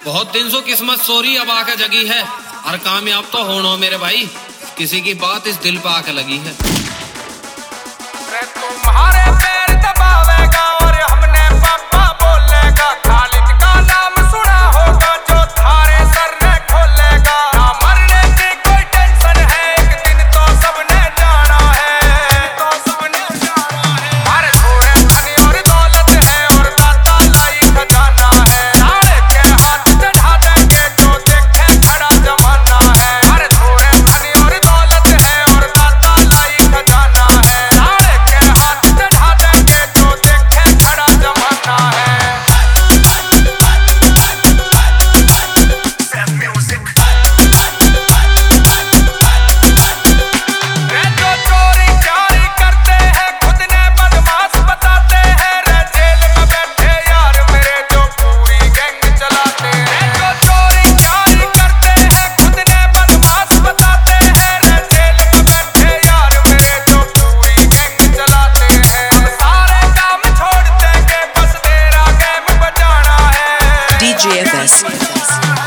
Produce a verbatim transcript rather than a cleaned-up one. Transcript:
बहुत दिन से किस्मत सोरी अब आके जगी है, और कामयाब तो होना मेरे भाई, किसी की बात इस दिल पे आके लगी है। तुम्हारे पैर दबावेगा और हमने पापा बोलेगा, खालिद का नाम सुना होगा जो थारे सर ने खोलेगा। ना मरने की कोई टेंशन है, एक दिन तो सबने जाना है, तो सबने जाना है। हमारे थोड़े धनी और दौलत है और दाता लाई खजाना है, नाले के हाथ चढ़ा देंगे जो देखे खड़ा जमाना है। हमारे थोड़े धनी और दौलत है और दाता लाई खजाना है, नाले के हाथ चढ़ा देंगे जो देखे खड़ा जमाना है। रे जो चोरी चारी करते हैं खुद ने बदमाश बताते हैं, रे जेल में बैठे यार मेरे जो पूरी गैंग चलाते हैं। जो चोरी चारी करते हैं खुद ने बदमाश बताते हैं, रे जेल में बैठे यार मेरे जो पूरी गैंग चलाते हैं। हम सारे काम छोड़ देंगे, बस तेरा गेम बजाना है। D J F S